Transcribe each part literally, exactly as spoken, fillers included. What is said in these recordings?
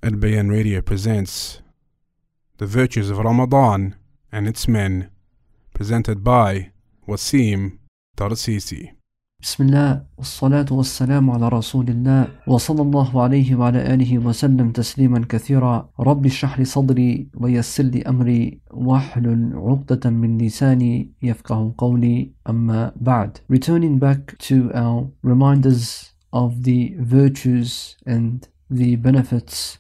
Al Bayan Radio presents The Virtues of Ramadan and Its Men, presented by Wasim Tarsisi. بسم الله والصلاة والسلام على رسول الله وصلى الله عليه وعلى آله وسلم تسليما كثيرا. رب اشرح لي صدري ويسر لي أمري واحلل عقدة من لساني يفقه قولي. أما بعد. Returning back to our reminders of the virtues and the benefits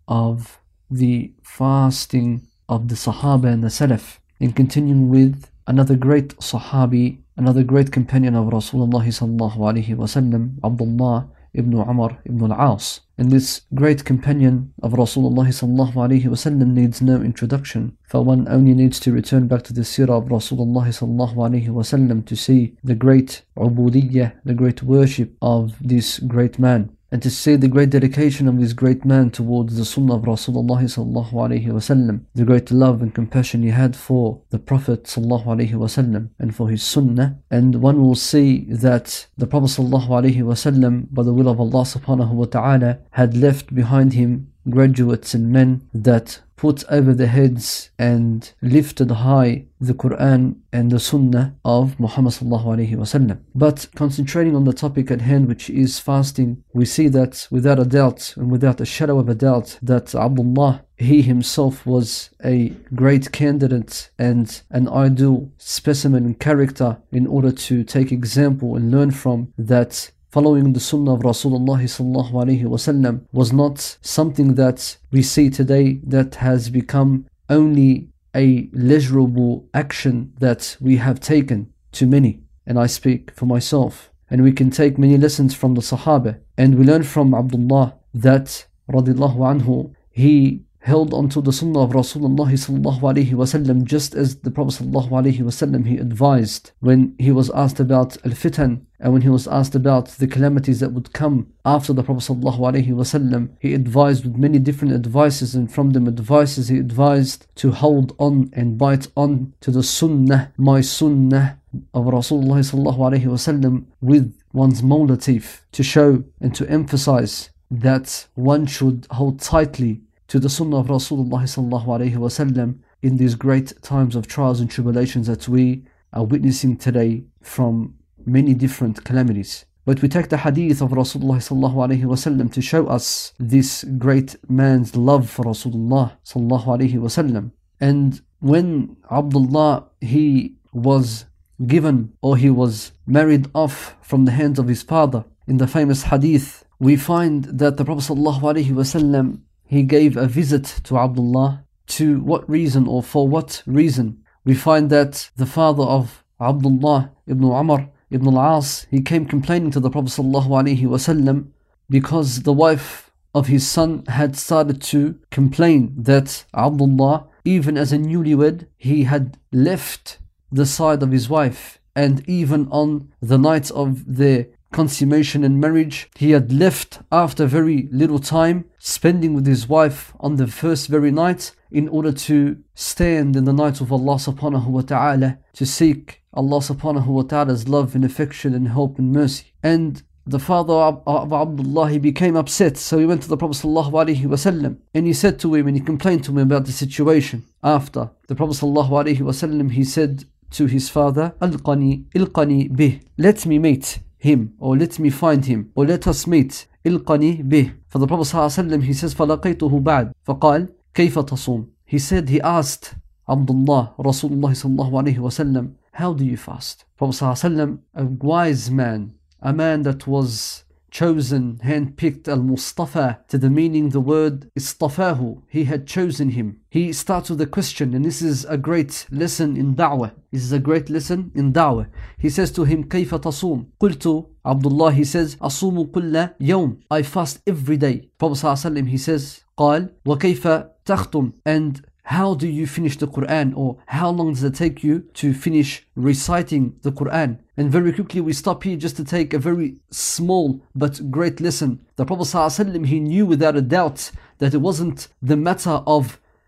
of the fasting of the Sahaba and the Salaf, and continuing with another great Sahabi, another great companion of Rasulullah sallallahu alaihi wasallam, Abdullah ibn Umar ibn al-As. And this great companion of Rasulullah sallallahu alaihi wasallam needs no introduction, for one only needs to return back to the seerah of Rasulullah sallallahu alaihi wasallam to see the great ubudiyyah, the great worship of this great man, and to see the great dedication of this great man towards the sunnah of Rasulullah sallallahu alaihi wasallam, the great love and compassion he had for the Prophet sallallahu alaihi wasallam and for his sunnah. And one will see that the Prophet sallallahu alaihi wasallam, by the will of Allah subhanahu wa ta'ala, had left behind him graduates and men that put over their heads and lifted high the Quran and the Sunnah of Muhammad sallallahu alaihi wasallam. But concentrating on the topic at hand, which is fasting, we see that without a doubt and without a shadow of a doubt that Abdullah, he himself was a great candidate and an ideal specimen and character in order to take example and learn from. That following the sunnah of Rasulullah sallallahu alaihi wasallam was not something that we see today that has become only a pleasurable action that we have taken to many, and I speak for myself. And we can take many lessons from the Sahaba, and we learn from Abdullah that radiallahu anhu, he held onto the sunnah of Rasulullah sallallahu alaihi wasallam, just as the Prophet sallallahu alaihi wasallam he advised when he was asked about al-fitan, and when he was asked about the calamities that would come after the Prophet sallallahu alaihi wasallam, he advised with many different advices, and from them advices he advised to hold on and bite on to the sunnah, my sunnah of Rasulullah sallallahu alaihi wasallam, with one's molar teeth, to show and to emphasize that one should hold tightly to the sunnah of Rasulullah sallallahu alaihi wasallam in these great times of trials and tribulations that we are witnessing today from many different calamities. But we take the hadith of Rasulullah sallallahu alaihi wasallam to show us this great man's love for Rasulullah sallallahu alaihi wasallam. And when Abdullah, he was given, or he was married off from the hands of his father, in the famous hadith we find that the Prophet sallallahu alaihi wasallam, he gave a visit to Abdullah. To what reason, or for what reason? We find that the father of Abdullah ibn Umar ibn al-As, he came complaining to the Prophet sallallahu alaihi wasallam because the wife of his son had started to complain that Abdullah, even as a newlywed, he had left the side of his wife, and even on the night of their consummation and marriage, he had left after very little time, spending with his wife on the first very night, in order to stand in the night of Allah subhanahu wa ta'ala, to seek Allah subhanahu wa ta'ala's love and affection and help and mercy. And the father of Abdullah, he became upset, so he went to the Prophet sallallahu alaihi wasallam, and he said to him, and he complained to him about the situation. After the Prophet sallallahu alaihi wasallam, he said to his father, Alqani, ilqani bih, let me meet him, or let me find him, or let us meet. Ilqani bih. For the Prophet ﷺ, he says, فَلَقَيْتُهُ بَعْدْ فَقَالْ كَيْفَ تَصُومُ. He said, he asked Abdullah, Rasulullah sallallahu alaihi wasallam, how do you fast? Prophet ﷺ, a wise man, a man that was chosen, handpicked, al-Mustafa, to the meaning the word istafahu, he had chosen him. He starts with a question, and this is a great lesson in da'wah. This is a great lesson in da'wah. He says to him, كيف تصوم? قلت, Abdullah, he says, أصوم كل يوم. I fast every day. Prophet ﷺ, he says, قال وكيف تختم? And how do you finish the Quran, or how long does it take you to finish reciting the Quran? And very quickly we stop here just to take a very small but great lesson. The Prophet ﷺ, he knew without a doubt that it wasn't the matter of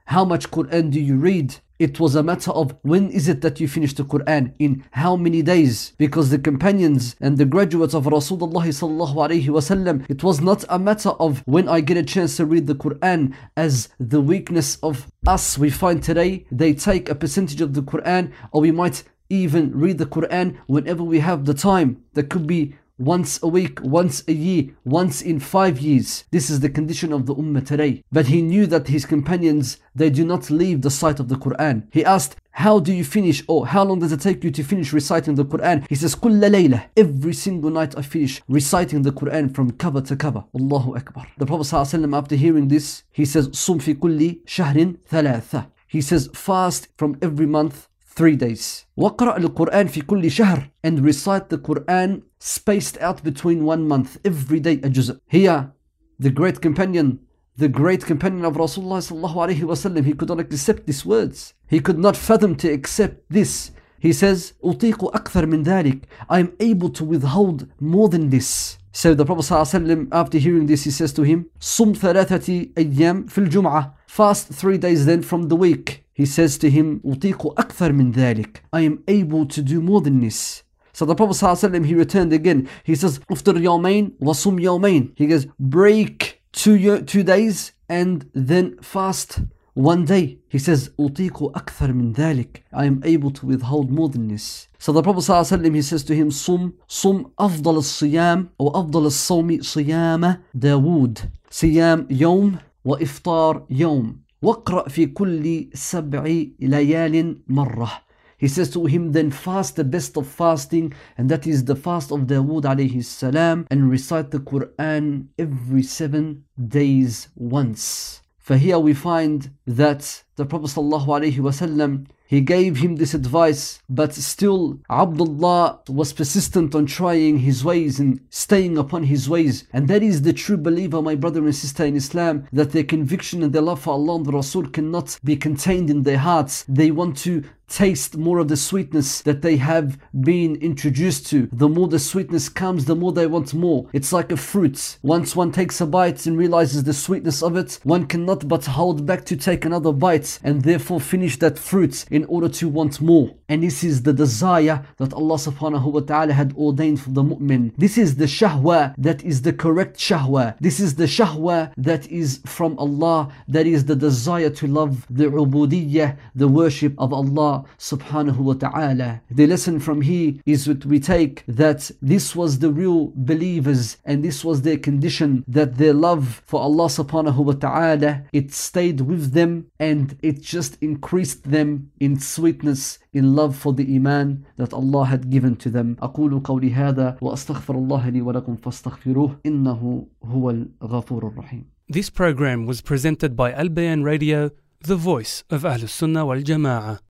how much Quran do you read? It was a matter of when is it that you finish the Quran, in how many days? Because the companions and the graduates of Rasulullah sallallahu alaihi wasallam, it was not a matter of when I get a chance to read the Quran, as the weakness of us we find today. They take a percentage of the Quran, or we might even read the Quran whenever we have the time. That could be once a week, once a year, once in five years. This is the condition of the ummah today. But he knew that his companions, they do not leave the sight of the Quran. He asked, how do you finish, or how long does it take you to finish reciting the Quran? He says, كُلَّ لَيْلَةٍ, every single night I finish reciting the Quran from cover to cover. Allahu Akbar. The Prophet ﷺ, after hearing this, he says, صُمْ فِي كُلِّ شَهْرٍ ثَلَاثَةٍ. He says, fast from every month three days. وَقْرَأْ الْقُرْآنِ فِي كُلِّ شَهْرٍ, and recite the Quran spaced out between one month, every day a juz'. Here, the great companion, the great companion of Rasulullah sallallahu alaihi wasallam, he could not accept these words. He could not fathom to accept this. He says, أُطِيقُ أَكْثَرْ مِنْ ذَلِكَ, I am able to withhold more than this. So the Prophet ﷺ, after hearing this, he says to him, صُمْ ثَلَاثَةِ أَيَّامٍ فِي الْجُمْعَةِ, fast three days then from the week. He says to him, أُطِيقُ أَكْثَرْ مِنْ ذَلِكَ, I am able to do more than this. So the Prophet ﷺ, he returned again. He says, أُفْطِرْ يَوْمَيْن وَصُمْ يَوْمَيْن. He goes, break two, two days and then fast one day. He says, أُطِيقُ أَكْثَرْ مِنْ ذَلِكَ, I am able to withhold more than this. So the Prophet ﷺ, he says to him, صُمْ صُمْ أَفْضَلَ الصِّيَامِ أو أَفْضَلَ الصَّوْمِ صِيَامَ داود صيام يوم وإفطار يوم وَقْرَأْ فِي كُلِّ سَبْعِ لَيَالٍ مَرَّةٍ. He says to him, then fast the best of fasting, and that is the fast of Dawood alayhi salam, and recite the Quran every seven days once. For here we find that the Prophet sallallahu alaihi wasallam, he gave him this advice, but still Abdullah was persistent on trying his ways and staying upon his ways. And that is the true believer, my brother and sister in Islam, that their conviction and their love for Allah and the Rasul cannot be contained in their hearts. They want to taste more of the sweetness that they have been introduced to. The more the sweetness comes, the more they want more. It's like a fruit. Once one takes a bite and realizes the sweetness of it, one cannot but hold back to take another bite and therefore finish that fruit in order to want more. And this is the desire that Allah subhanahu wa ta'ala had ordained for the mu'min. This is the shahwa that is the correct shahwa. This is the shahwa that is from Allah. That is the desire to love the ubudiyyah, the worship of Allah subhanahu wa ta'ala. The lesson from here is that we take that this was the real believers, and this was their condition, that their love for Allah subhanahu wa ta'ala, it stayed with them and it just increased them in sweetness, in love for the iman that Allah had given to them. أقول قولي هذا وأستغفر الله لي ولكم فاستغفروه إنه هو الغفور الرحيم. This program was presented by Al Bayan Radio, the voice of Ahlus Sunnah wal Jama'ah.